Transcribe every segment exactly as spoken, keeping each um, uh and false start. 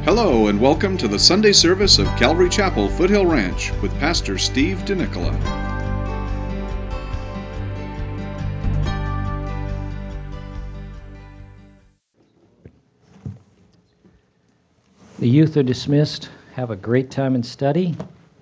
Hello and welcome to the Sunday service of Calvary Chapel, Foothill Ranch with Pastor Steve DeNicola. The youth are dismissed. Have a great time in study.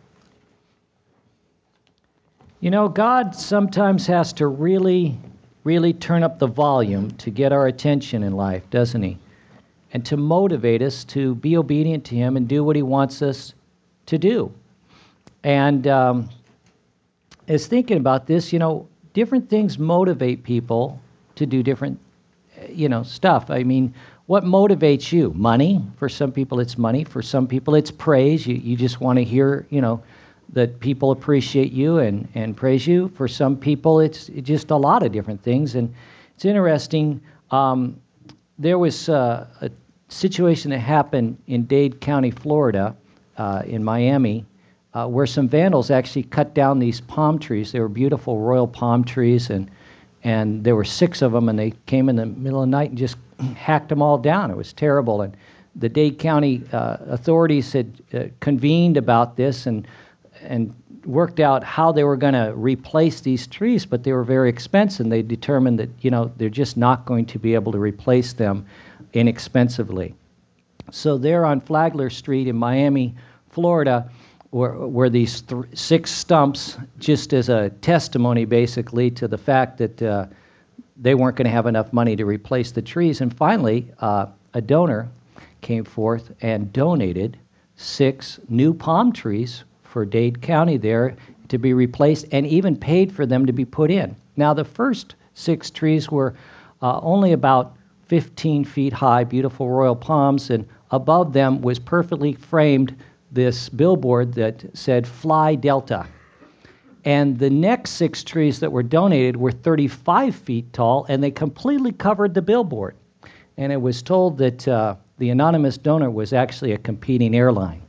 You know, God sometimes has to really, really turn up the volume to get our attention in life, doesn't He? And to motivate us to be obedient to Him and do what He wants us to do. And um, as thinking about this, you know, different things motivate people to do different, you know, stuff. I mean, what motivates you? Money. For some people, it's money. For some people, it's praise. You you just want to hear, you know, that people appreciate you and, and praise you. For some people, it's just a lot of different things. And it's interesting. Um, there was uh, a situation that happened in Dade County, Florida, uh, in Miami, uh, where some vandals actually cut down these palm trees. They were beautiful royal palm trees, and and there were six of them, and they came in the middle of the night and just hacked them all down. It was terrible. And the Dade County uh, authorities had uh, convened about this and and worked out how they were going to replace these trees, but they were very expensive. And they determined that, you know, they're just not going to be able to replace them inexpensively. So there on Flagler Street in Miami, Florida, were, were these th- six stumps, just as a testimony, basically, to the fact that uh, they weren't going to have enough money to replace the trees. And finally, uh, a donor came forth and donated six new palm trees for Dade County there to be replaced, and even paid for them to be put in. Now, the first six trees were uh, only about fifteen feet high, beautiful royal palms, and above them was perfectly framed this billboard that said Fly Delta. And the next six trees that were donated were thirty-five feet tall, and they completely covered the billboard. And it was told that uh, the anonymous donor was actually a competing airline.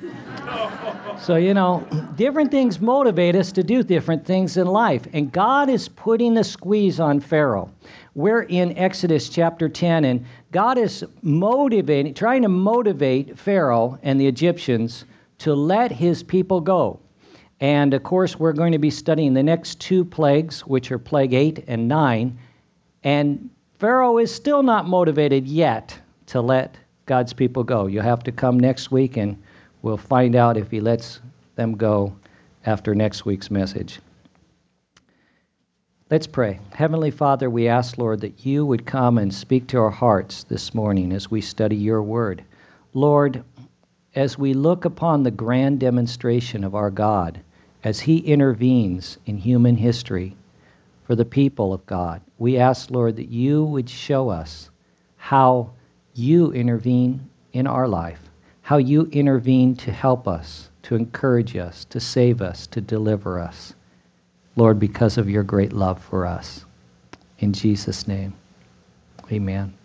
So, you know, different things motivate us to do different things in life. And God is putting the squeeze on Pharaoh. We're in Exodus chapter ten, and God is motivating, trying to motivate Pharaoh and the Egyptians to let his people go. And, of course, we're going to be studying the next two plagues, which are plague eight and nine. And Pharaoh is still not motivated yet to let God's people go. You'll have to come next week, and we'll find out if he lets them go after next week's message. Let's pray. Heavenly Father, we ask, Lord, that you would come and speak to our hearts this morning as we study your word. Lord, as we look upon the grand demonstration of our God, as he intervenes in human history for the people of God, we ask, Lord, that you would show us how you intervene in our life, how you intervene to help us, to encourage us, to save us, to deliver us. Lord, because of your great love for us. In Jesus' name, amen.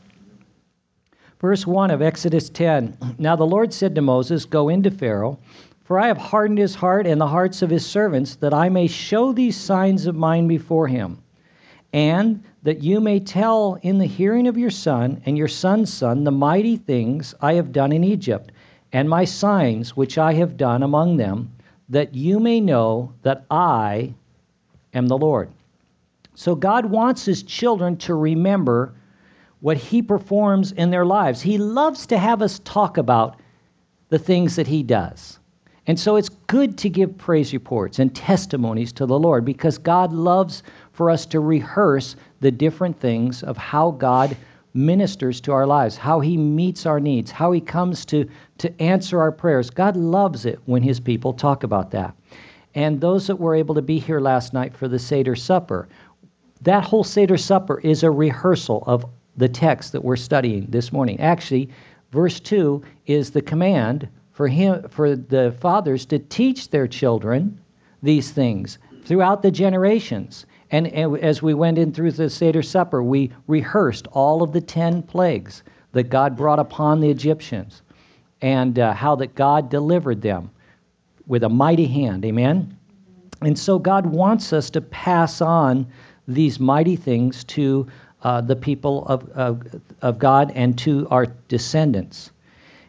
Verse one of Exodus ten, Now the Lord said to Moses, Go into Pharaoh, for I have hardened his heart and the hearts of his servants, that I may show these signs of mine before him, and that you may tell in the hearing of your son and your son's son the mighty things I have done in Egypt, and my signs which I have done among them, that you may know that I am the Lord. So God wants his children to remember what he performs in their lives. He loves to have us talk about the things that he does. And so it's good to give praise reports and testimonies to the Lord, because God loves for us to rehearse the different things of how God ministers to our lives, how he meets our needs, how he comes to, to answer our prayers. God loves it when his people talk about that. And those that were able to be here last night for the Seder Supper, that whole Seder Supper is a rehearsal of the text that we're studying this morning. Actually, verse two is the command for him, for the fathers to teach their children these things throughout the generations. And, and as we went in through the Seder Supper, we rehearsed all of the ten plagues that God brought upon the Egyptians, and uh, how that God delivered them with a mighty hand. Amen? And so God wants us to pass on these mighty things to uh, the people of, of, of God and to our descendants.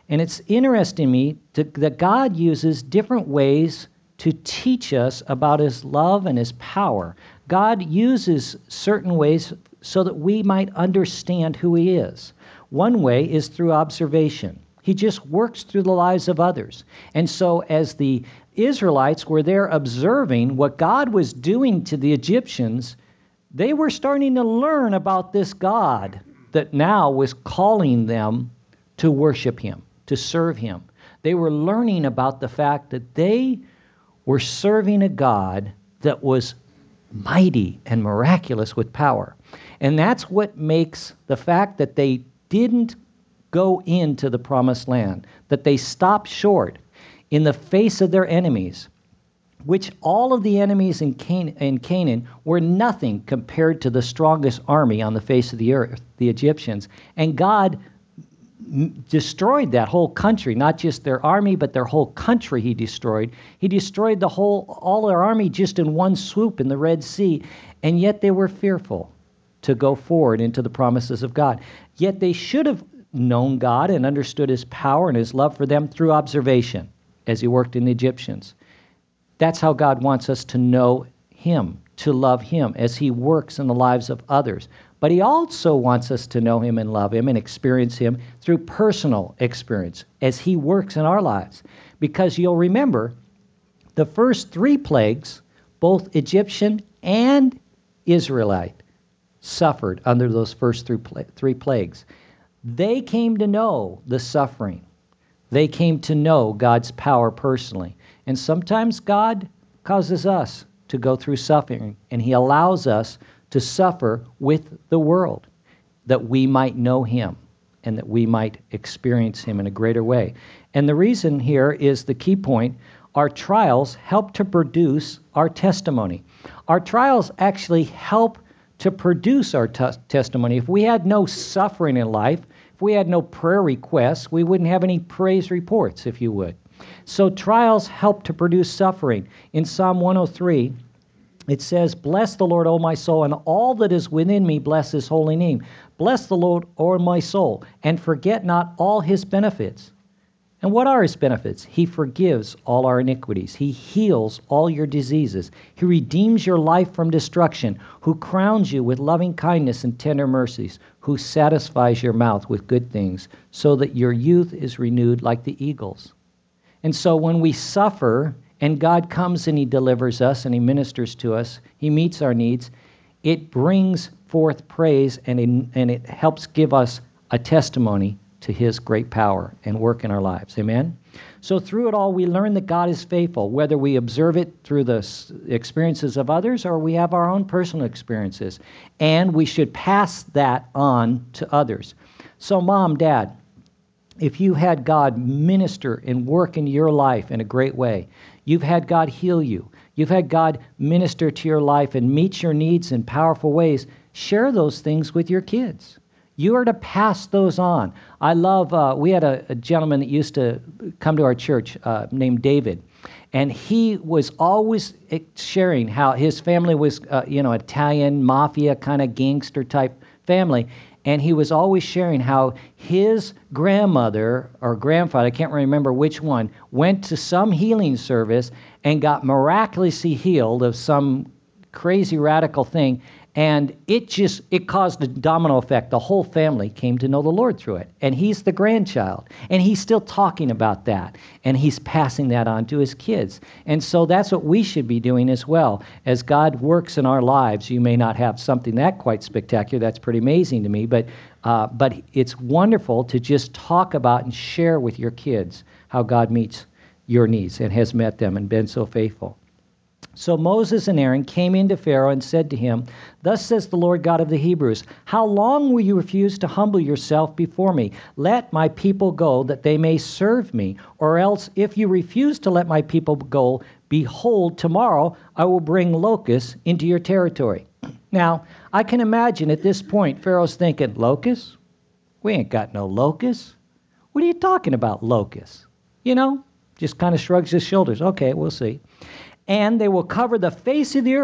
And it's interesting to me to, that God uses different ways to teach us about his love and his power. God uses certain ways so that we might understand who he is. One way is through observation. He just works through the lives of others. And so as the Israelites were there observing what God was doing to the Egyptians, they were starting to learn about this God that now was calling them to worship him, to serve him. They were learning about the fact that they were serving a God that was mighty and miraculous with power. And that's what makes the fact that they didn't go into the promised land, that they stopped short in the face of their enemies, which all of the enemies in, Can- in Canaan were nothing compared to the strongest army on the face of the earth, the Egyptians. And God m- destroyed that whole country, not just their army, but their whole country he destroyed. He destroyed the whole, all their army just in one swoop in the Red Sea, and yet they were fearful to go forward into the promises of God. Yet they should have known God and understood his power and his love for them through observation as he worked in the Egyptians. That's how God wants us to know him, to love him as he works in the lives of others. But he also wants us to know him and love him and experience him through personal experience as he works in our lives. Because you'll remember, the first three plagues, both Egyptian and Israelite, suffered under those first three, pla- three plagues. They came to know the suffering. They came to know God's power personally. And sometimes God causes us to go through suffering, and he allows us to suffer with the world, that we might know him and that we might experience him in a greater way. And the reason here is the key point: our trials help to produce our testimony. Our trials actually help to produce our t- testimony. If we had no suffering in life, if we had no prayer requests, we wouldn't have any praise reports, if you would. So trials help to produce suffering. In Psalm one oh three, it says, "Bless the Lord, O my soul, and all that is within me, bless his holy name. Bless the Lord, O my soul, and forget not all his benefits." And what are his benefits? He forgives all our iniquities. He heals all your diseases. He redeems your life from destruction, who crowns you with loving kindness and tender mercies, who satisfies your mouth with good things, so that your youth is renewed like the eagles. And so when we suffer and God comes and he delivers us and he ministers to us, he meets our needs, it brings forth praise and it, and it helps give us a testimony to his great power and work in our lives. Amen? So through it all, we learn that God is faithful, whether we observe it through the experiences of others or we have our own personal experiences. And we should pass that on to others. So Mom, Dad, if you had God minister and work in your life in a great way, you've had God heal you, you've had God minister to your life and meet your needs in powerful ways, share those things with your kids. You are to pass those on. I love, uh, we had a, a gentleman that used to come to our church uh, named David, and he was always sharing how his family was, uh, you know, Italian, mafia kind of gangster type family, and he was always sharing how his grandmother or grandfather, I can't remember which one, went to some healing service and got miraculously healed of some crazy radical thing. And it just, it caused a domino effect. The whole family came to know the Lord through it. And he's the grandchild. And he's still talking about that. And he's passing that on to his kids. And so that's what we should be doing as well. As God works in our lives, you may not have something that quite spectacular. That's pretty amazing to me. But, uh, but it's wonderful to just talk about and share with your kids how God meets your needs and has met them and been so faithful. So Moses and Aaron came into Pharaoh and said to him, "Thus says the Lord God of the Hebrews, how long will you refuse to humble yourself before me? Let my people go, that they may serve me. Or else, if you refuse to let my people go, behold, tomorrow I will bring locusts into your territory." Now, I can imagine at this point, Pharaoh's thinking, locusts? We ain't got no locusts. What are you talking about, locusts? You know, just kind of shrugs his shoulders. Okay, we'll see. "And they will cover the face of the earth,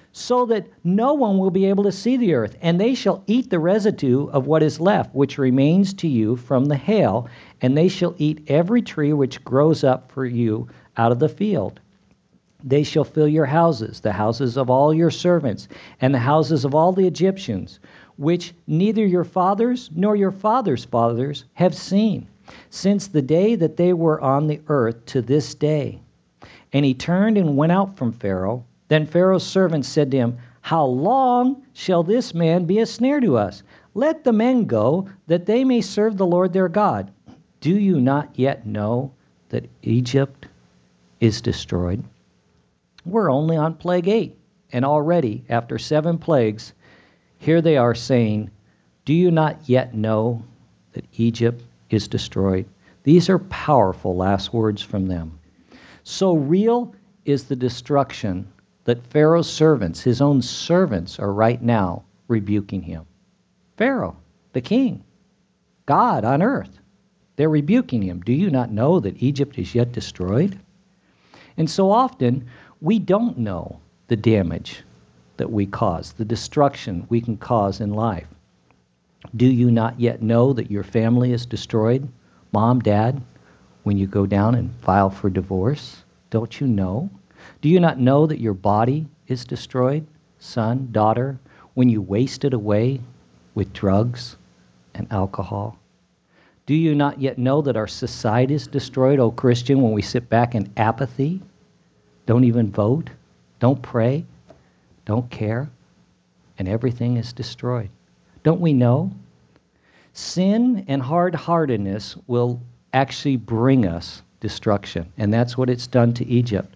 so that no one will be able to see the earth. And they shall eat the residue of what is left, which remains to you from the hail, and they shall eat every tree which grows up for you out of the field. They shall fill your houses, the houses of all your servants, and the houses of all the Egyptians, which neither your fathers nor your fathers' fathers have seen, since the day that they were on the earth to this day. And he turned and went out from Pharaoh. Then Pharaoh's servants said to him, How long shall this man be a snare to us? Let the men go, that they may serve the Lord their God. Do you not yet know that Egypt is destroyed? We're only on plague eight, and already, after seven plagues, here they are saying, Do you not yet know that Egypt is destroyed? These are powerful last words from them. So real is the destruction that Pharaoh's servants, his own servants, are right now rebuking him. Pharaoh, the king, God on earth, they're rebuking him. Do you not know that Egypt is yet destroyed? And so often, we don't know the damage that we cause, the destruction we can cause in life. Do you not yet know that your family is destroyed? Mom, Dad, when you go down and file for divorce, don't you know? Do you not know that your body is destroyed? Son, daughter, when you waste it away with drugs and alcohol? Do you not yet know that our society is destroyed, oh Christian, when we sit back in apathy, don't even vote, don't pray, don't care, and everything is destroyed? Don't we know? Sin and hard-heartedness will actually bring us destruction, and that's what it's done to Egypt.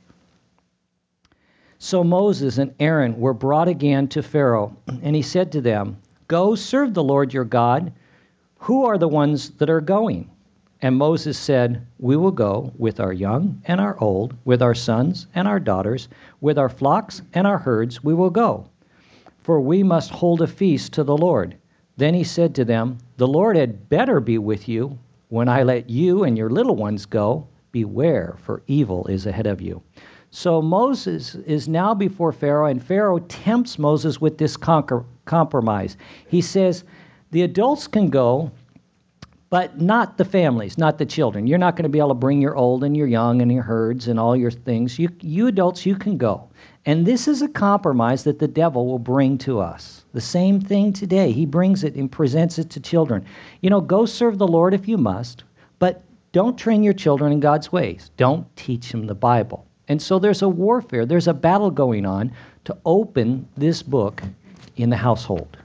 So Moses and Aaron were brought again to Pharaoh, and he said to them, Go serve the Lord your God. Who are the ones that are going? And Moses said, We will go with our young and our old, with our sons and our daughters, with our flocks and our herds we will go, for we must hold a feast to the Lord. Then he said to them, The Lord had better be with you when I let you and your little ones go. Beware, for evil is ahead of you. So Moses is now before Pharaoh, and Pharaoh tempts Moses with this conquer- compromise. He says, the adults can go, but not the families, not the children. You're not going to be able to bring your old and your young and your herds and all your things. You, you adults, you can go. And this is a compromise that the devil will bring to us. The same thing today. He brings it and presents it to children. You know, go serve the Lord if you must, but don't train your children in God's ways. Don't teach them the Bible. And so there's a warfare, there's a battle going on to open this book in the household.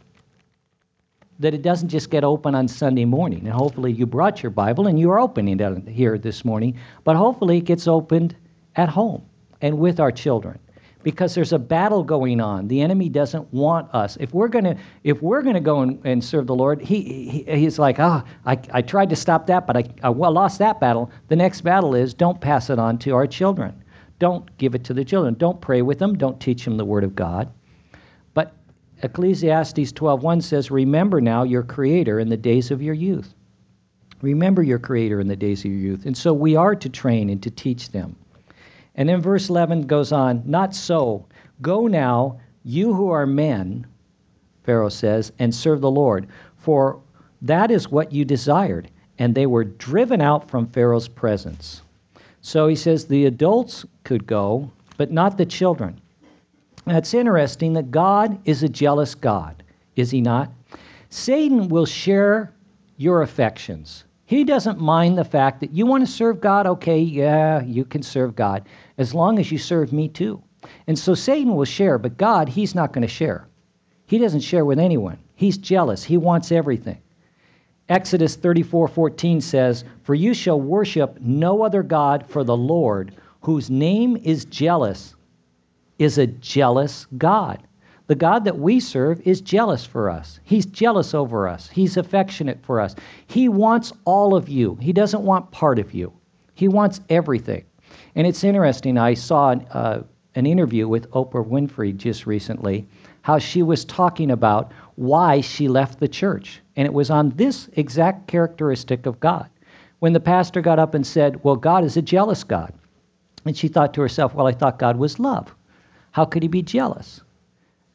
That it doesn't just get open on Sunday morning. And hopefully you brought your Bible and you're opening it here this morning, but hopefully it gets opened at home and with our children. Because there's a battle going on. The enemy doesn't want us. If we're gonna, if we're gonna go and, and serve the Lord, he, he he's like, ah, oh, I, I tried to stop that, but I, I lost that battle. The next battle is don't pass it on to our children. Don't give it to the children. Don't pray with them. Don't teach them the Word of God. But Ecclesiastes twelve one says, remember now your Creator in the days of your youth. Remember your Creator in the days of your youth. And so we are to train and to teach them. And then verse eleven goes on, not so. Go now, you who are men, Pharaoh says, and serve the Lord, for that is what you desired. And they were driven out from Pharaoh's presence. So he says the adults could go, but not the children. Now it's interesting that God is a jealous God, is he not? Satan will share your affections. He doesn't mind the fact that you want to serve God. Okay, yeah, you can serve God, as long as you serve me too. And so Satan will share, but God, he's not going to share. He doesn't share with anyone. He's jealous. He wants everything. Exodus thirty-four fourteen says, for you shall worship no other God, for the Lord, whose name is jealous, is a jealous God. The God that we serve is jealous for us. He's jealous over us. He's affectionate for us. He wants all of you. He doesn't want part of you. He wants everything. And it's interesting, I saw uh, an interview with Oprah Winfrey just recently, how she was talking about why she left the church. And it was on this exact characteristic of God. When the pastor got up and said, well, God is a jealous God. And she thought to herself, well, I thought God was love. How could he be jealous?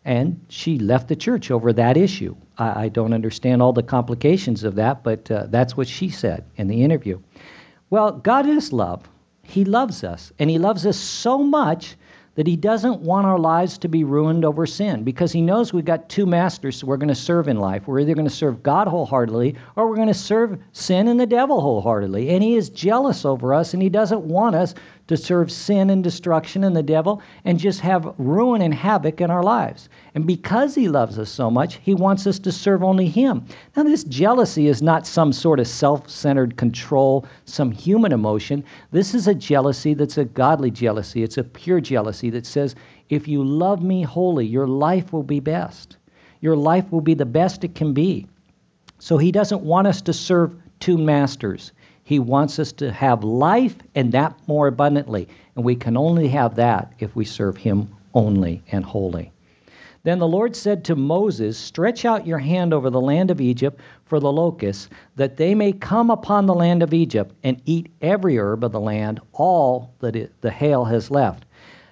And she left the church over that issue. I, I don't understand all the complications of that, but uh, that's what she said in the interview. Well, God is love. He loves us, and he loves us so much that he doesn't want our lives to be ruined over sin, because he knows we've got two masters we're going to serve in life. We're either going to serve God wholeheartedly, or we're going to serve sin and the devil wholeheartedly. And he is jealous over us, and he doesn't want us to serve sin and destruction and the devil and just have ruin and havoc in our lives. And because he loves us so much, he wants us to serve only him. Now, this jealousy is not some sort of self-centered control, some human emotion. This is a jealousy that's a godly jealousy. It's a pure jealousy that says, if you love me wholly, your life will be best. Your life will be the best it can be. So he doesn't want us to serve two masters. He wants us to have life, and that more abundantly. And we can only have that if we serve him only and wholly. Then the Lord said to Moses, stretch out your hand over the land of Egypt for the locusts, that they may come upon the land of Egypt and eat every herb of the land, all that it, the hail has left.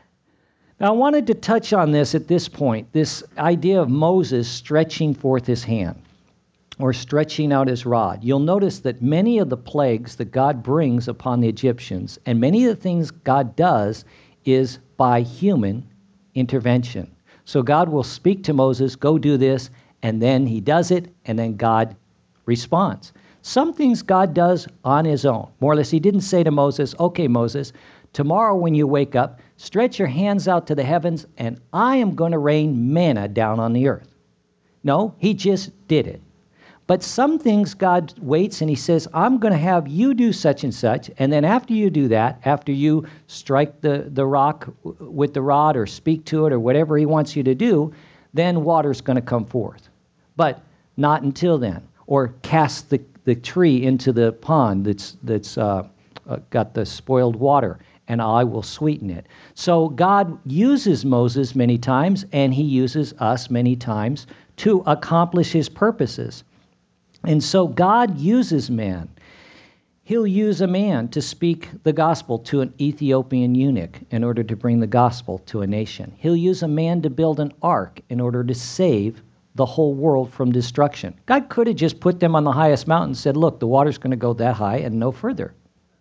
Now, I wanted to touch on this at this point, this idea of Moses stretching forth his hand, or stretching out his rod. You'll notice that many of the plagues that God brings upon the Egyptians, and many of the things God does, is by human intervention. So God will speak to Moses, go do this, and then he does it, and then God responds. Some things God does on his own. More or less, he didn't say to Moses, okay, Moses, tomorrow when you wake up, stretch your hands out to the heavens, and I am going to rain manna down on the earth. No, he just did it. But some things God waits and he says, I'm going to have you do such and such. And then after you do that, after you strike the, the rock with the rod or speak to it or whatever he wants you to do, then water's going to come forth. But not until then. Or cast the, the tree into the pond that's, that's uh, uh, got the spoiled water, and I will sweeten it. So God uses Moses many times, and he uses us many times to accomplish his purposes. And so God uses man. He'll use a man to speak the gospel to an Ethiopian eunuch in order to bring the gospel to a nation. He'll use a man to build an ark in order to save the whole world from destruction. God could have just put them on the highest mountain and said, look, the water's going to go that high and no further.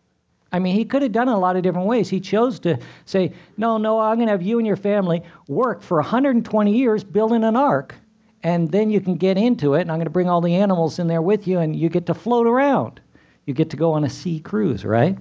I mean, he could have done it a lot of different ways. He chose to say, no, no, I'm going to have you and your family work for one hundred twenty years building an ark. And then you can get into it, and I'm going to bring all the animals in there with you, and you get to float around. You get to go on a sea cruise, right?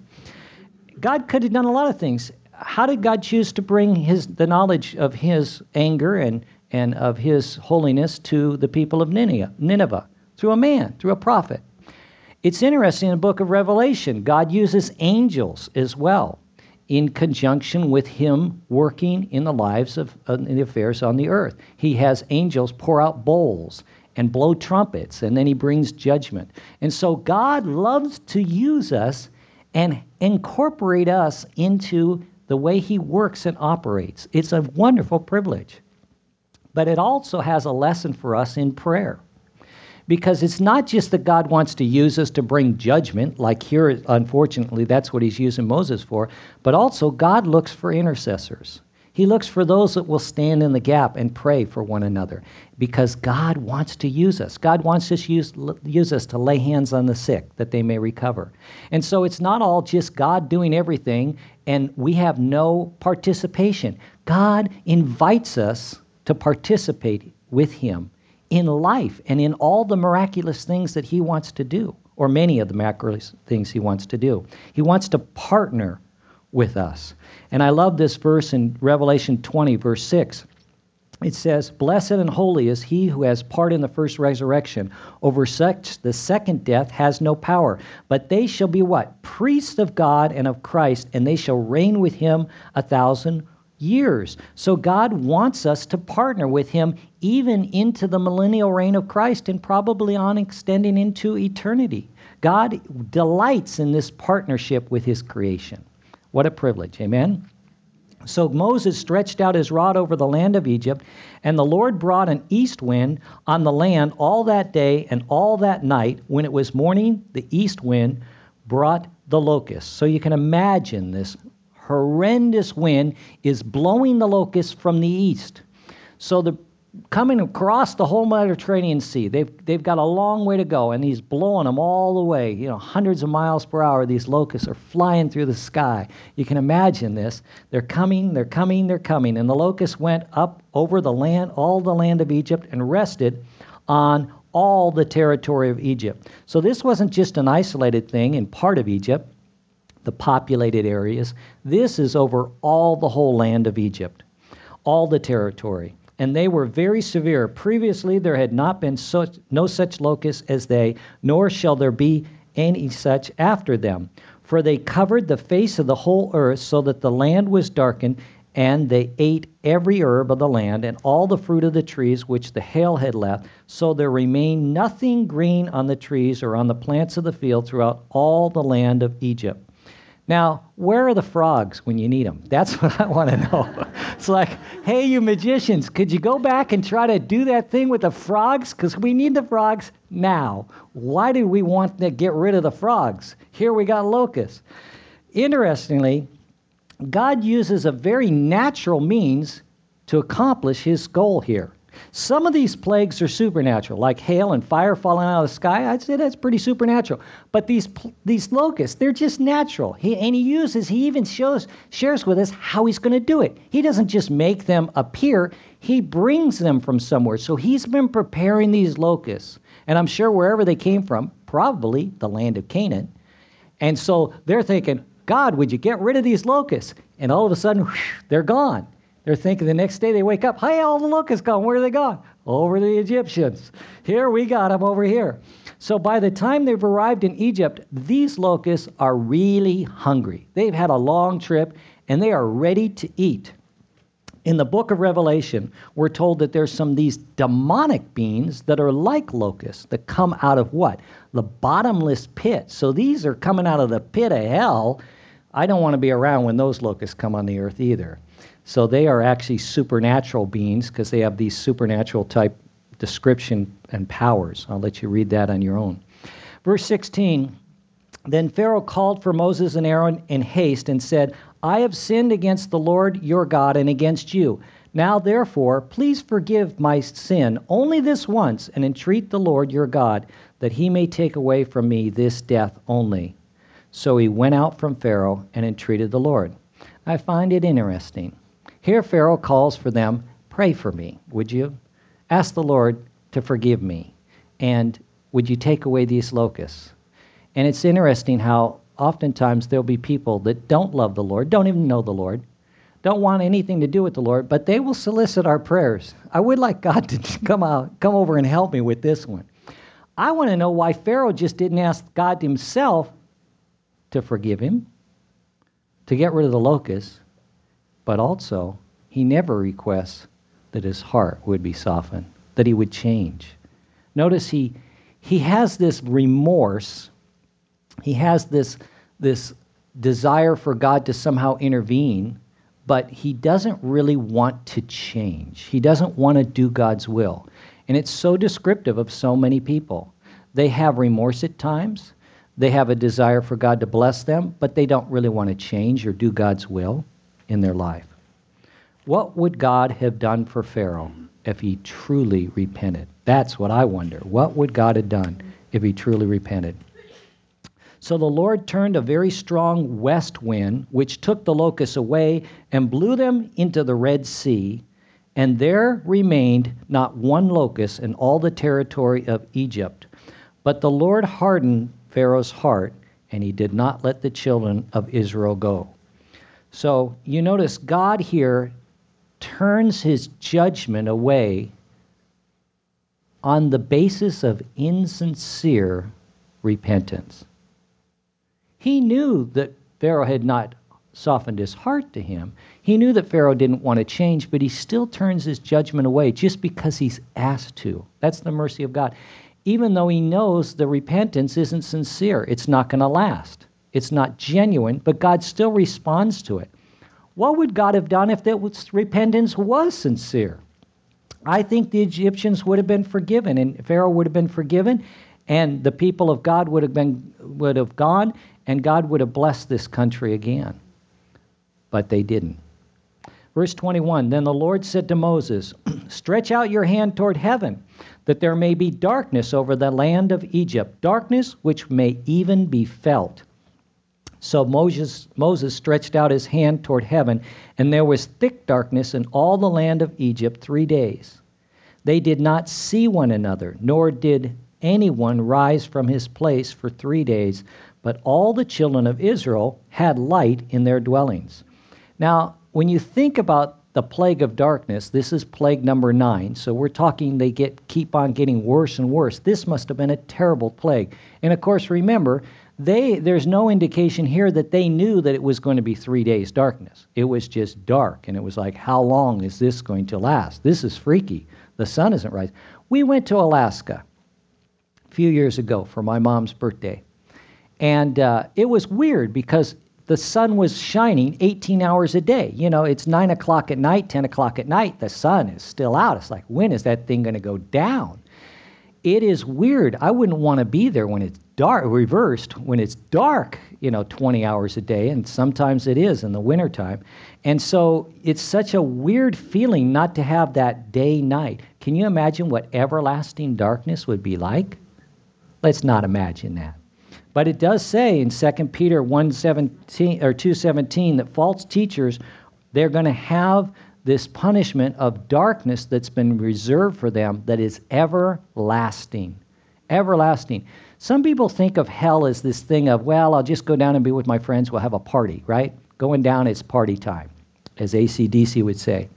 God could have done a lot of things. How did God choose to bring his the knowledge of his anger and, and of his holiness to the people of Nineveh? Through a man, through a prophet. It's interesting in the book of Revelation, God uses angels as well, in conjunction with him working in the lives of uh, the affairs on the earth. He has angels pour out bowls and blow trumpets, and then he brings judgment. And so God loves to use us and incorporate us into the way he works and operates. It's a wonderful privilege. But it also has a lesson for us in prayer. Because it's not just that God wants to use us to bring judgment, like here, unfortunately, that's what he's using Moses for, but also God looks for intercessors. He looks for those that will stand in the gap and pray for one another, because God wants to use us. God wants to use, use us to lay hands on the sick that they may recover. And so it's not all just God doing everything and we have no participation. God invites us to participate with him in life and in all the miraculous things that he wants to do, or many of the miraculous things he wants to do. He wants to partner with us. And I love this verse in Revelation twenty, verse six. It says, blessed and holy is he who has part in the first resurrection. Over such the second death has no power. But they shall be what? Priests of God and of Christ, and they shall reign with him a thousand years. So God wants us to partner with him even into the millennial reign of Christ and probably on extending into eternity. God delights in this partnership with his creation. What a privilege, amen? So Moses stretched out his rod over the land of Egypt, and the Lord brought an east wind on the land all that day and all that night. When it was morning, the east wind brought the locusts. So you can imagine this horrendous wind is blowing the locusts from the east. So the coming across the whole Mediterranean Sea. They've they've got a long way to go, and he's blowing them all the way. You know, hundreds of miles per hour. These locusts are flying through the sky. You can imagine this. They're coming, they're coming, they're coming, and the locusts went up over the land, all the land of Egypt, and rested on all the territory of Egypt. So this wasn't just an isolated thing in part of Egypt, the populated areas. This is over all the whole land of Egypt, all the territory. And they were very severe. Previously there had not been such, no such locusts as they, nor shall there be any such after them. For they covered the face of the whole earth, so that the land was darkened, and they ate every herb of the land, and all the fruit of the trees which the hail had left. So there remained nothing green on the trees or on the plants of the field throughout all the land of Egypt. Now, where are the frogs when you need them? That's what I want to know. It's like, hey, you magicians, could you go back and try to do that thing with the frogs? Because we need the frogs now. Why do we want to get rid of the frogs? Here we got locusts. Interestingly, God uses a very natural means to accomplish his goal here. Some of these plagues are supernatural, like hail and fire falling out of the sky. I'd say that's pretty supernatural. But these these locusts, they're just natural. He, and he uses, he even shows, shares with us how he's going to do it. He doesn't just make them appear. He brings them from somewhere. So he's been preparing these locusts. And I'm sure wherever they came from, probably the land of Canaan. And so they're thinking, God, would you get rid of these locusts? And all of a sudden, whoosh, they're gone. They're thinking the next day they wake up, hey, all the locusts gone. Where are they gone? Over the Egyptians. Here, we got them over here. So by the time they've arrived in Egypt, these locusts are really hungry. They've had a long trip, and they are ready to eat. In the book of Revelation, we're told that there's some of these demonic beings that are like locusts that come out of what? The bottomless pit. So these are coming out of the pit of hell. I don't want to be around when those locusts come on the earth either. So they are actually supernatural beings because they have these supernatural type description and powers. I'll let you read that on your own. Verse sixteen, then Pharaoh called for Moses and Aaron in haste and said, I have sinned against the Lord your God and against you. Now therefore, please forgive my sin only this once, and entreat the Lord your God that he may take away from me this death only. So he went out from Pharaoh and entreated the Lord. I find it interesting. Here Pharaoh calls for them, pray for me, would you? Ask the Lord to forgive me, and would you take away these locusts? And it's interesting how oftentimes there'll be people that don't love the Lord, don't even know the Lord, don't want anything to do with the Lord, but they will solicit our prayers. I would like God to come out, come over and help me with this one. I want to know why Pharaoh just didn't ask God himself to forgive him, to get rid of the locusts, but also he never requests that his heart would be softened, that he would change. Notice he he has this remorse. He has this this desire for God to somehow intervene, but he doesn't really want to change. He doesn't want to do God's will. And it's so descriptive of so many people. They have remorse at times. They have a desire for God to bless them, but they don't really want to change or do God's will in their life. What would God have done for Pharaoh if he truly repented? That's what I wonder. What would God have done if he truly repented? So the Lord turned a very strong west wind, which took the locusts away and blew them into the Red Sea, and there remained not one locust in all the territory of Egypt. But the Lord hardened Pharaoh's heart, and he did not let the children of Israel go. So you notice God here turns his judgment away on the basis of insincere repentance. He knew that Pharaoh had not softened his heart to him. He knew that Pharaoh didn't want to change, but he still turns his judgment away just because he's asked to. That's the mercy of God. Even though he knows the repentance isn't sincere, it's not going to last. It's not genuine, but God still responds to it. What would God have done if that was, repentance was sincere? I think the Egyptians would have been forgiven, and Pharaoh would have been forgiven, and the people of God would have been would have gone, and God would have blessed this country again. But they didn't. Verse twenty-one, then the Lord said to Moses, stretch out your hand toward heaven, that there may be darkness over the land of Egypt, darkness which may even be felt. So Moses, Moses stretched out his hand toward heaven, and there was thick darkness in all the land of Egypt three days. They did not see one another, nor did anyone rise from his place for three days, but all the children of Israel had light in their dwellings. Now, when you think about the plague of darkness, this is plague number nine, so we're talking they get keep on getting worse and worse. This must have been a terrible plague. And of course, remember, they there's no indication here that they knew that it was going to be three days darkness. It was just dark, and it was like, how long is this going to last? This is freaky. The sun isn't rising. We went to Alaska a few years ago for my mom's birthday, and uh, it was weird because the sun was shining eighteen hours a day. You know, it's nine o'clock at night, ten o'clock at night. The sun is still out. It's like, when is that thing going to go down? It is weird. I wouldn't want to be there when it's dark, reversed, when it's dark, you know, twenty hours a day, and sometimes it is in the wintertime. And so it's such a weird feeling not to have that day-night. Can you imagine what everlasting darkness would be like? Let's not imagine that. But it does say in Second Peter one seventeen or two seventeen that false teachers, they're going to have this punishment of darkness that's been reserved for them that is everlasting. Everlasting. Some people think of hell as this thing of, well, I'll just go down and be with my friends, we'll have a party, right? Going down is party time, as A C D C would say.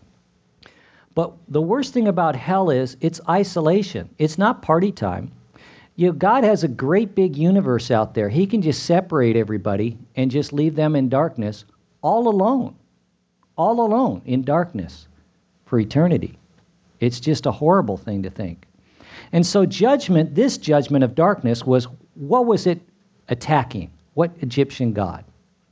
But the worst thing about hell is it's isolation. It's not party time. You know, God has a great big universe out there. He can just separate everybody and just leave them in darkness all alone. All alone in darkness for eternity. It's just a horrible thing to think. And so judgment, this judgment of darkness was, what was it attacking? What Egyptian god?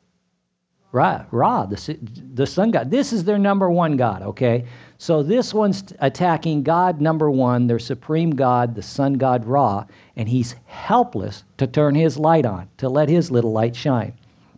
Ra, Ra, the, the sun god. This is their number one god, okay? So this one's attacking God number one, their supreme god, the sun god Ra, and he's helpless to turn his light on, to let his little light shine.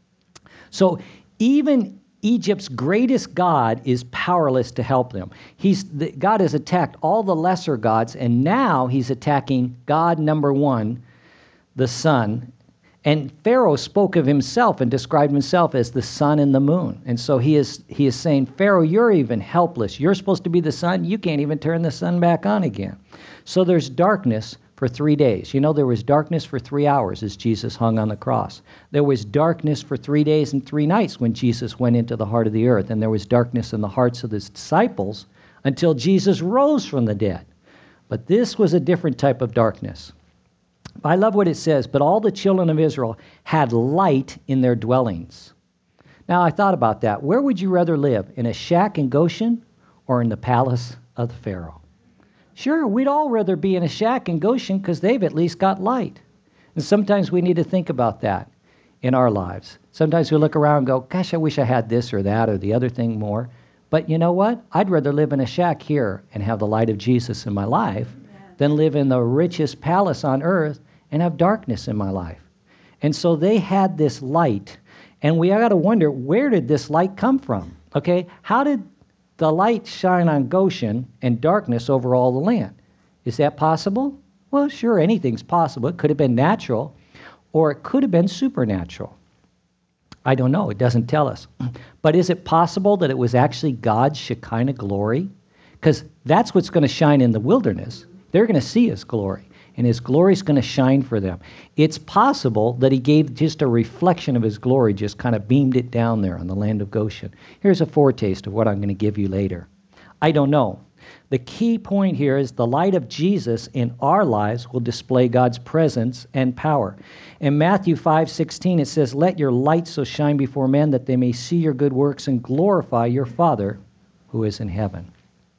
So even Egypt's greatest god is powerless to help them. He's the, God has attacked all the lesser gods, and now he's attacking God number one, the sun. And Pharaoh spoke of himself and described himself as the sun and the moon. And so he is he is saying, Pharaoh, you're even helpless. You're supposed to be the sun. You can't even turn the sun back on again. So there's darkness for three days. You know, there was darkness for three hours as Jesus hung on the cross. There was darkness for three days and three nights when Jesus went into the heart of the earth. And there was darkness in the hearts of his disciples until Jesus rose from the dead. But this was a different type of darkness. I love what it says, but all the children of Israel had light in their dwellings. Now, I thought about that. Where would you rather live, in a shack in Goshen or in the palace of the Pharaoh? Sure, we'd all rather be in a shack in Goshen because they've at least got light. And sometimes we need to think about that in our lives. Sometimes we look around and go, gosh, I wish I had this or that or the other thing more. But you know what? I'd rather live in a shack here and have the light of Jesus in my life than live in the richest palace on earth and have darkness in my life. And so they had this light, and we got to wonder, where did this light come from? Okay, how did the light shine on Goshen and darkness over all the land? Is that possible? Well, sure, anything's possible. It could have been natural, or it could have been supernatural. I don't know. It doesn't tell us. But is it possible that it was actually God's Shekinah glory? Because that's what's going to shine in the wilderness. They're going to see his glory, and his glory is going to shine for them. It's possible that he gave just a reflection of his glory, just kind of beamed it down there on the land of Goshen. Here's a foretaste of what I'm going to give you later. I don't know. The key point here is the light of Jesus in our lives will display God's presence and power. In Matthew five sixteen, it says, let your light so shine before men that they may see your good works and glorify your Father who is in heaven.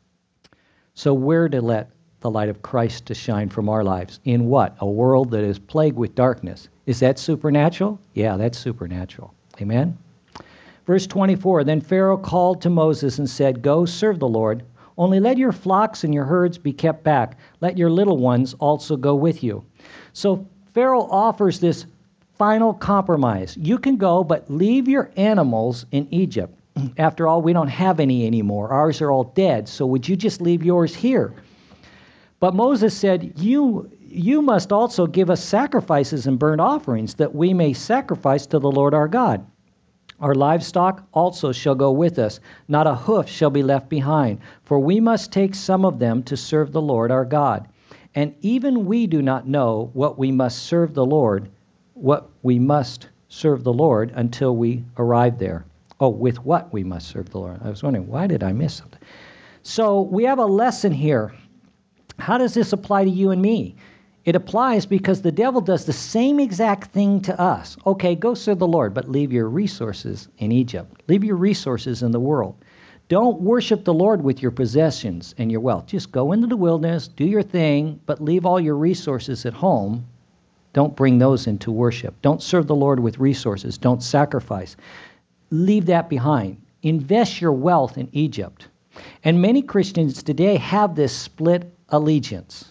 So where to let the light of Christ to shine from our lives? In what? A world that is plagued with darkness. Is that supernatural? Yeah, that's supernatural. Amen? Verse twenty-four, then Pharaoh called to Moses and said, go serve the Lord. Only let your flocks and your herds be kept back. Let your little ones also go with you. So Pharaoh offers this final compromise. You can go, but leave your animals in Egypt. After all, we don't have any anymore. Ours are all dead. So would you just leave yours here? But Moses said, you, you must also give us sacrifices and burnt offerings, that we may sacrifice to the Lord our God. Our livestock also shall go with us. Not a hoof shall be left behind, for we must take some of them to serve the Lord our God. And even we do not know what we must serve the Lord, what we must serve the Lord until we arrive there. Oh, with what we must serve the Lord. I was wondering, why did I miss something? So we have a lesson here. How does this apply to you and me? It applies because the devil does the same exact thing to us. Okay, go serve the Lord, but leave your resources in Egypt. Leave your resources in the world. Don't worship the Lord with your possessions and your wealth. Just go into the wilderness, do your thing, but leave all your resources at home. Don't bring those into worship. Don't serve the Lord with resources. Don't sacrifice. Leave that behind. Invest your wealth in Egypt. And many Christians today have this split allegiance,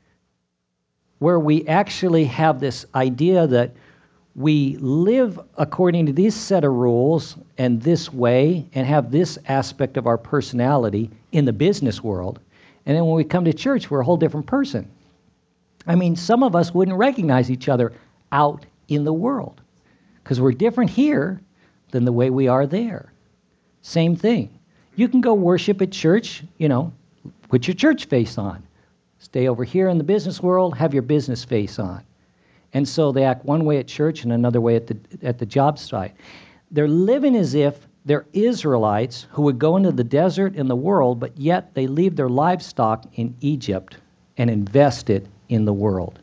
where we actually have this idea that we live according to this set of rules and this way and have this aspect of our personality in the business world. And then when we come to church, we're a whole different person. I mean, some of us wouldn't recognize each other out in the world because we're different here than the way we are there. Same thing. You can go worship at church, you know, put your church face on. Stay over here in the business world, have your business face on. And so they act one way at church and another way at the at the job site. They're living as if they're Israelites who would go into the desert in the world, but yet they leave their livestock in Egypt and invest it in the world.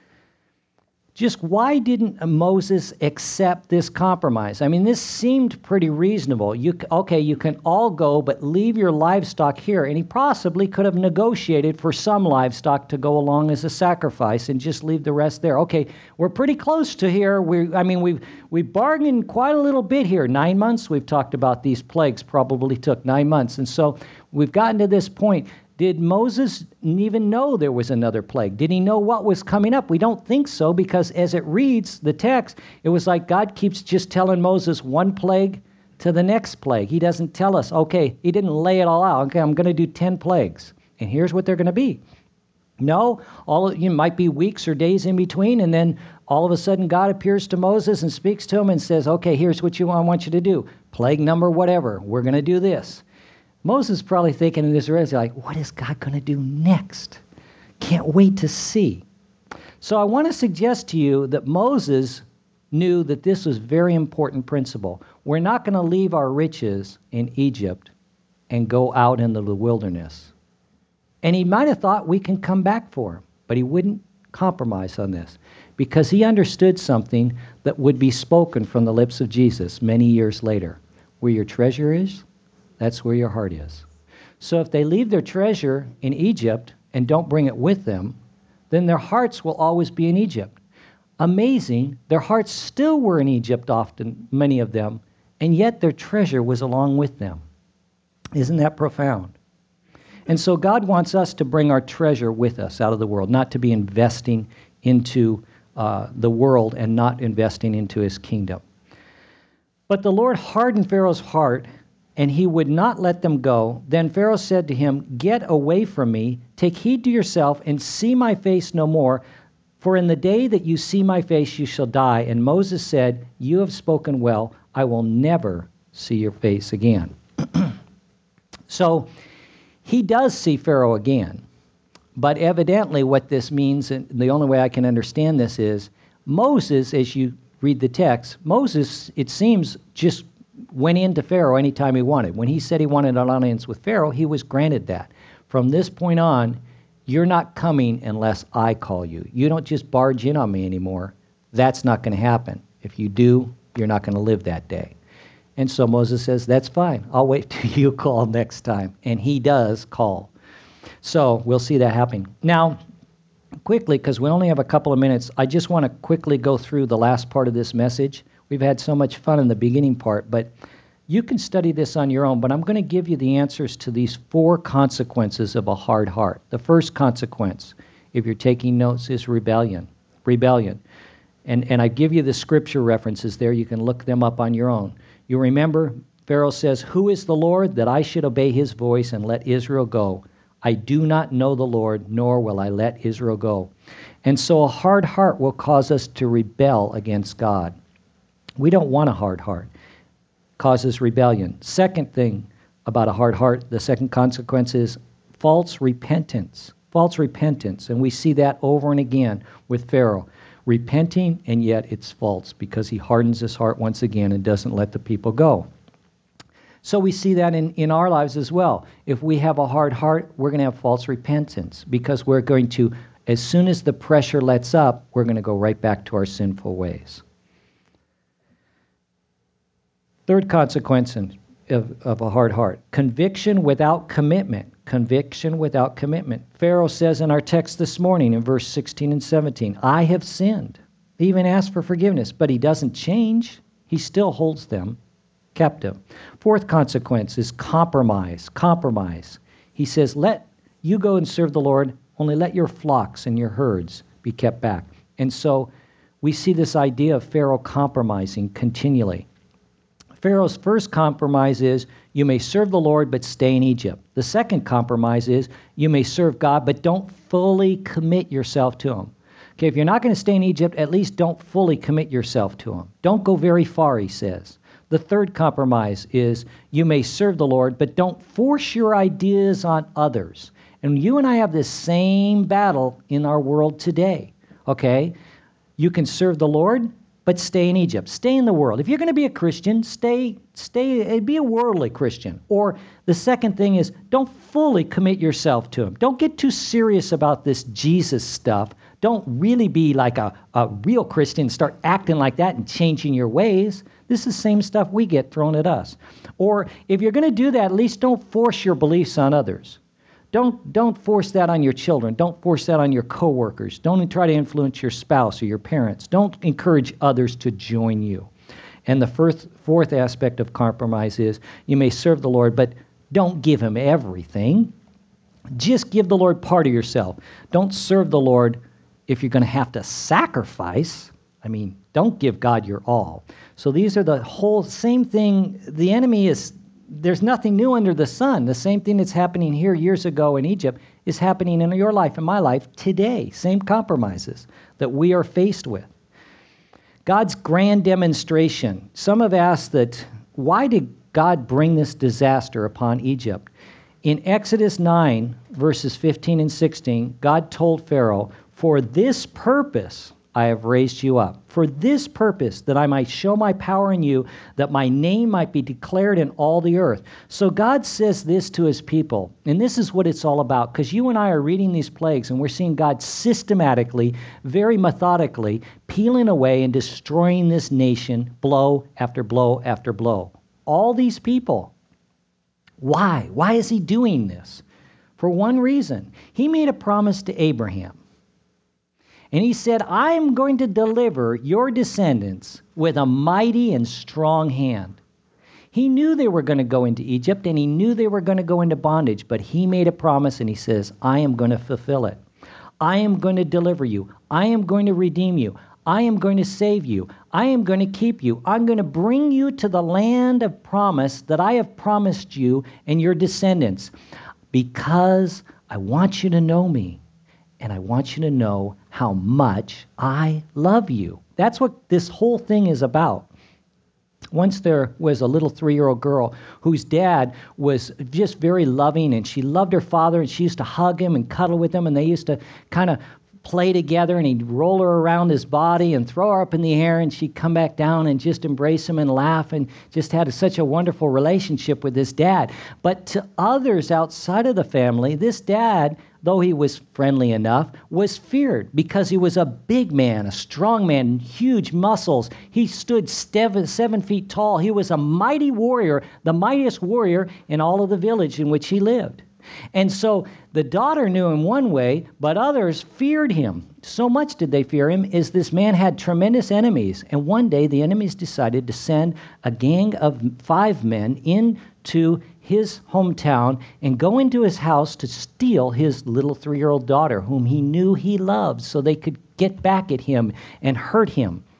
Just why didn't Moses accept this compromise? I mean, this seemed pretty reasonable. You, okay, you can all go, but leave your livestock here. And he possibly could have negotiated for some livestock to go along as a sacrifice and just leave the rest there. Okay, we're pretty close to here. We, I mean, we've we bargained quite a little bit here. Nine months, we've talked about these plagues probably took nine months. And so we've gotten to this point. Did Moses even know there was another plague? Did he know what was coming up? We don't think so, because as it reads, the text, it was like God keeps just telling Moses one plague to the next plague. He doesn't tell us, okay, he didn't lay it all out. Okay, I'm going to do ten plagues, and here's what they're going to be. No, all of, you know, might be weeks or days in between, and then all of a sudden God appears to Moses and speaks to him and says, okay, here's what you want, I want you to do. Plague number whatever, we're going to do this. Moses probably thinking in this rest, like, what is God going to do next? Can't wait to see. So I want to suggest to you that Moses knew that this was a very important principle. We're not going to leave our riches in Egypt and go out into the wilderness. And he might have thought we can come back for him, but he wouldn't compromise on this because he understood something that would be spoken from the lips of Jesus many years later. Where your treasure is, that's where your heart is. So if they leave their treasure in Egypt and don't bring it with them, then their hearts will always be in Egypt. Amazing, their hearts still were in Egypt often, many of them, and yet their treasure was along with them. Isn't that profound? And so God wants us to bring our treasure with us out of the world, not to be investing into uh, the world and not investing into his kingdom. But the Lord hardened Pharaoh's heart, and he would not let them go. Then Pharaoh said to him, get away from me, take heed to yourself, and see my face no more, for in the day that you see my face you shall die. And Moses said, you have spoken well, I will never see your face again. So he does see Pharaoh again, but evidently what this means, and the only way I can understand this is, Moses, as you read the text, Moses, it seems, just went into Pharaoh anytime he wanted. When he said he wanted an audience with Pharaoh, he was granted that. From this point on, you're not coming unless I call you. You don't just barge in on me anymore. That's not going to happen. If you do, you're not going to live that day. And so Moses says, that's fine. I'll wait till you call next time. And he does call. So we'll see that happening. Now, quickly, because we only have a couple of minutes, I just want to quickly go through the last part of this message. We've had so much fun in the beginning part, but you can study this on your own, but I'm going to give you the answers to these four consequences of a hard heart. The first consequence, if you're taking notes, is rebellion. Rebellion. And, and I give you the scripture references there. You can look them up on your own. You remember Pharaoh says, "Who is the Lord that I should obey his voice and let Israel go? I do not know the Lord, nor will I let Israel go." And so a hard heart will cause us to rebel against God. We don't want a hard heart. It causes rebellion. Second thing about a hard heart, the second consequence is false repentance. False repentance. And we see that over and again with Pharaoh. Repenting, and yet it's false because he hardens his heart once again and doesn't let the people go. So we see that in, in our lives as well. If we have a hard heart, we're going to have false repentance because we're going to, as soon as the pressure lets up, we're going to go right back to our sinful ways. Third consequence of, of a hard heart, conviction without commitment. Conviction without commitment. Pharaoh says in our text this morning in verse sixteen and seventeen, "I have sinned." He even asked for forgiveness, but he doesn't change. He still holds them captive. Fourth consequence is compromise. Compromise. He says, "Let you go and serve the Lord, only let your flocks and your herds be kept back." And so we see this idea of Pharaoh compromising continually. Pharaoh's first compromise is, you may serve the Lord, but stay in Egypt. The second compromise is, you may serve God, but don't fully commit yourself to him. Okay, if you're not going to stay in Egypt, at least don't fully commit yourself to him. Don't go very far, he says. The third compromise is, you may serve the Lord, but don't force your ideas on others. And you and I have this same battle in our world today. Okay, you can serve the Lord, but stay in Egypt. Stay in the world. If you're going to be a Christian, stay, stay, be a worldly Christian. Or the second thing is, don't fully commit yourself to him. Don't get too serious about this Jesus stuff. Don't really be like a, a real Christian, start acting like that and changing your ways. This is the same stuff we get thrown at us. Or if you're going to do that, at least don't force your beliefs on others. Don't, don't force that on your children. Don't force that on your coworkers. Don't try to influence your spouse or your parents. Don't encourage others to join you. And the first, fourth aspect of compromise is, you may serve the Lord, but don't give him everything. Just give the Lord part of yourself. Don't serve the Lord if you're going to have to sacrifice. I mean, don't give God your all. So these are the whole same thing. The enemy is, there's nothing new under the sun. The same thing that's happening here years ago in Egypt is happening in your life and my life today. Same compromises that we are faced with. God's grand demonstration. Some have asked that, why did God bring this disaster upon Egypt? In Exodus nine, verses fifteen and sixteen, God told Pharaoh, "For this purpose I have raised you up, for this purpose, that I might show my power in you, that my name might be declared in all the earth." So God says this to his people, and this is what it's all about, because you and I are reading these plagues, and we're seeing God systematically, very methodically, peeling away and destroying this nation blow after blow after blow. All these people. Why? Why is he doing this? For one reason. He made a promise to Abraham. And he said, "I am going to deliver your descendants with a mighty and strong hand." He knew they were going to go into Egypt, and he knew they were going to go into bondage, but he made a promise, and he says, "I am going to fulfill it. I am going to deliver you. I am going to redeem you. I am going to save you. I am going to keep you. I'm going to bring you to the land of promise that I have promised you and your descendants, because I want you to know me. And I want you to know how much I love you." That's what this whole thing is about. Once there was a little three-year-old girl whose dad was just very loving, and she loved her father, and she used to hug him and cuddle with him, and they used to kind of play together, and he'd roll her around his body and throw her up in the air, and she'd come back down and just embrace him and laugh, and just had such a wonderful relationship with his dad. But to others outside of the family, this dad, though he was friendly enough, was feared because he was a big man, a strong man, huge muscles. He stood seven, seven feet tall. He was a mighty warrior, the mightiest warrior in all of the village in which he lived. And so the daughter knew him one way, but others feared him. So much did they fear him, is this man had tremendous enemies. And one day the enemies decided to send a gang of five men into his hometown and go into his house to steal his little three-year-old daughter, whom he knew he loved, so they could get back at him and hurt him.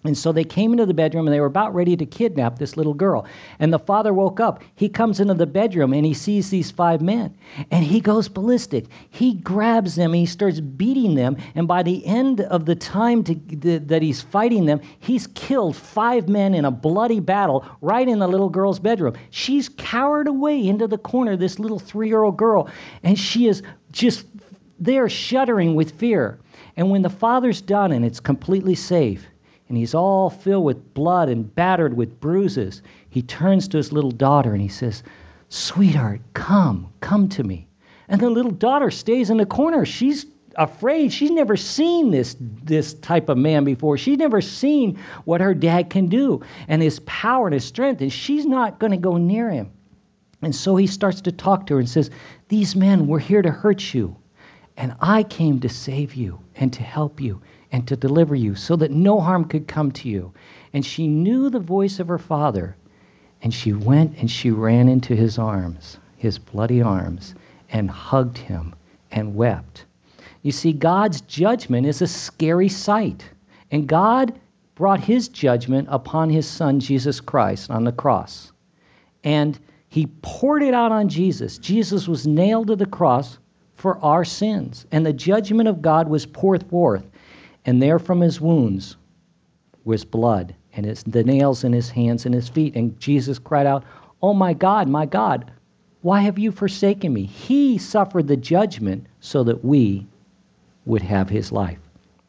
And so they came into the bedroom and they were about ready to kidnap this little girl. And the father woke up. He comes into the bedroom and he sees these five men. And he goes ballistic. He grabs them and he starts beating them. And by the end of the time to, the, that he's fighting them, he's killed five men in a bloody battle right in the little girl's bedroom. She's cowered away into the corner, this little three-year-old girl. And she is just there shuddering with fear. And when the father's done and it's completely safe, and he's all filled with blood and battered with bruises, he turns to his little daughter and he says, "Sweetheart, come, come to me." And the little daughter stays in the corner. She's afraid. She's never seen this, this type of man before. She's never seen what her dad can do and his power and his strength, and she's not going to go near him. And so he starts to talk to her and says, "These men were here to hurt you, and I came to save you and to help you and to deliver you so that no harm could come to you." And she knew the voice of her father, and she went and she ran into his arms, his bloody arms, and hugged him and wept. You see, God's judgment is a scary sight, and God brought his judgment upon his son, Jesus Christ, on the cross. And he poured it out on Jesus. Jesus was nailed to the cross for our sins, and the judgment of God was poured forth. And there from his wounds was blood, and his, the nails in his hands and his feet. And Jesus cried out, "Oh my God, my God, why have you forsaken me?" He suffered the judgment so that we would have his life.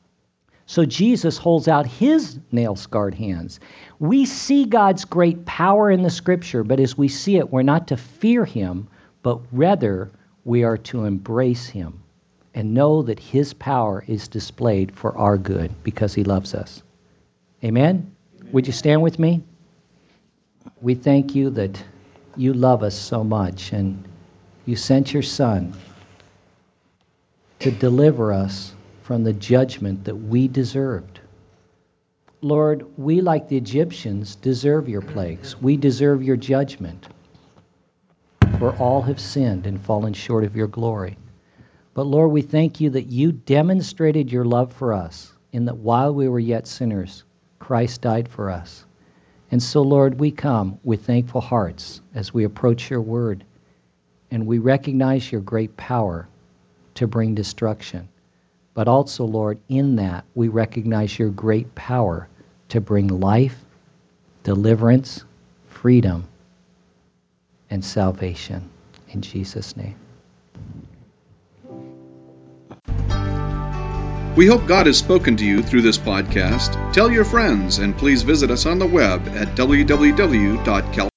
So Jesus holds out his nail-scarred hands. We see God's great power in the Scripture, but as we see it, we're not to fear him, but rather we are to embrace him and know that his power is displayed for our good because he loves us. Amen? Would you stand with me? We thank you that you love us so much, and you sent your Son to deliver us from the judgment that we deserved. Lord, we, like the Egyptians, deserve your plagues. We deserve your judgment, for all have sinned and fallen short of your glory. But Lord, we thank you that you demonstrated your love for us in that while we were yet sinners, Christ died for us. And so, Lord, we come with thankful hearts as we approach your word, and we recognize your great power to bring destruction. But also, Lord, in that we recognize your great power to bring life, deliverance, freedom, and salvation. In Jesus' name. We hope God has spoken to you through this podcast. Tell your friends, and please visit us on the web at w w w dot calvary